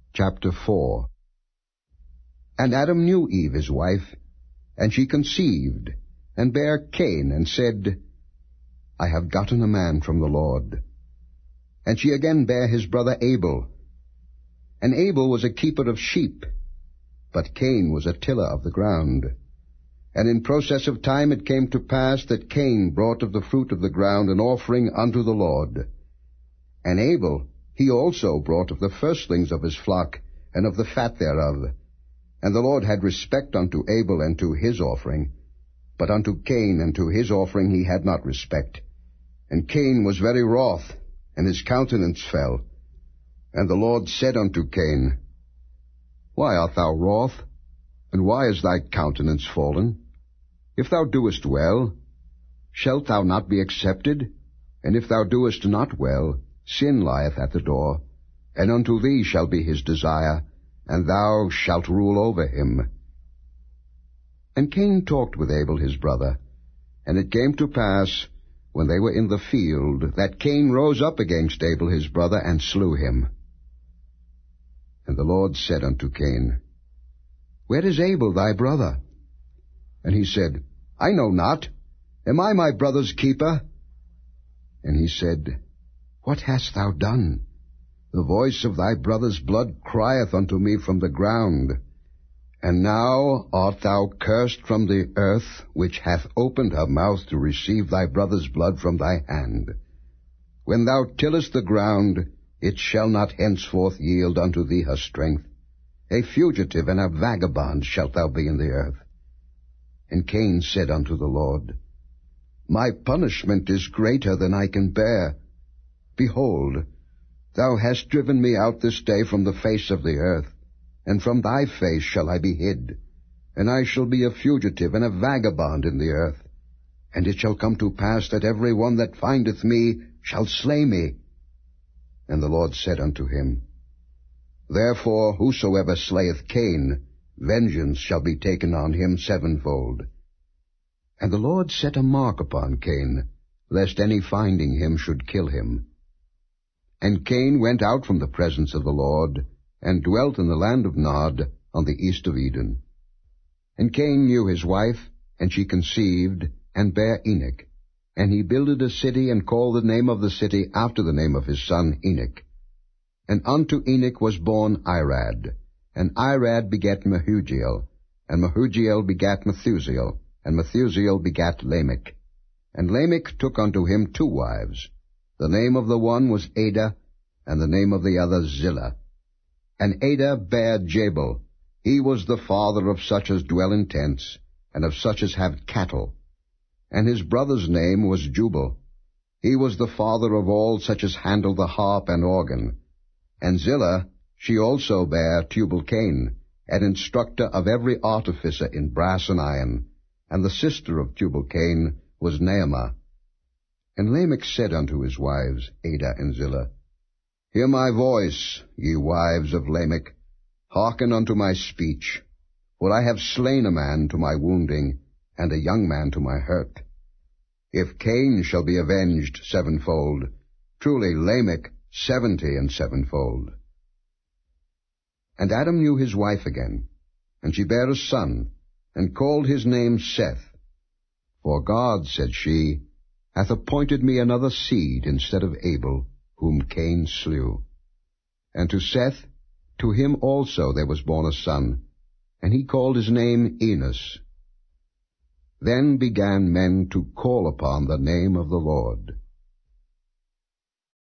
Chapter 4. And Adam knew Eve his wife, and she conceived, and bare Cain, and said, I have gotten a man from the Lord. And she again bare his brother Abel. And Abel was a keeper of sheep, but Cain was a tiller of the ground. And in process of time it came to pass that Cain brought of the fruit of the ground an offering unto the Lord. And Abel, he also brought of the firstlings of his flock, and of the fat thereof. And the Lord had respect unto Abel and to his offering, but unto Cain and to his offering he had not respect. And Cain was very wroth, and his countenance fell. And the Lord said unto Cain, Why art thou wroth, and why is thy countenance fallen? If thou doest well, shalt thou not be accepted? And if thou doest not well, sin lieth at the door, and unto thee shall be his desire, and thou shalt rule over him. And Cain talked with Abel his brother, and it came to pass, when they were in the field, that Cain rose up against Abel his brother, and slew him. And the Lord said unto Cain, Where is Abel thy brother? And he said, I know not. Am I my brother's keeper? And he said, What hast thou done? The voice of thy brother's blood crieth unto me from the ground. And now art thou cursed from the earth, which hath opened her mouth to receive thy brother's blood from thy hand. When thou tillest the ground, it shall not henceforth yield unto thee her strength. A fugitive and a vagabond shalt thou be in the earth. And Cain said unto the Lord, My punishment is greater than I can bear. Behold, thou hast driven me out this day from the face of the earth, and from thy face shall I be hid, and I shall be a fugitive and a vagabond in the earth. And it shall come to pass that every one that findeth me shall slay me. And the Lord said unto him, Therefore whosoever slayeth Cain, vengeance shall be taken on him sevenfold. And the Lord set a mark upon Cain, lest any finding him should kill him. And Cain went out from the presence of the Lord, and dwelt in the land of Nod, on the east of Eden. And Cain knew his wife, and she conceived, and bare Enoch. And he builded a city, and called the name of the city after the name of his son Enoch. And unto Enoch was born Irad, and Irad begat Mehujael, and Mehujael begat Methusael, and Methusael begat Lamech. And Lamech took unto him 2 wives. The name of the one was Adah, and the name of the other Zillah. And Adah bare Jabal. He was the father of such as dwell in tents, and of such as have cattle. And his brother's name was Jubal. He was the father of all such as handle the harp and organ. And Zillah, she also bare Tubal-Cain, an instructor of every artificer in brass and iron. And the sister of Tubal-Cain was Naamah. And Lamech said unto his wives, Adah and Zillah, Hear my voice, ye wives of Lamech, hearken unto my speech. For I have slain a man to my wounding, and a young man to my hurt. If Cain shall be avenged sevenfold, truly Lamech 70 and sevenfold. And Adam knew his wife again, and she bare a son, and called his name Seth. For God, said she, hath appointed me another seed instead of Abel, whom Cain slew. And to Seth, to him also there was born a son, and he called his name Enos. Then began men to call upon the name of the Lord.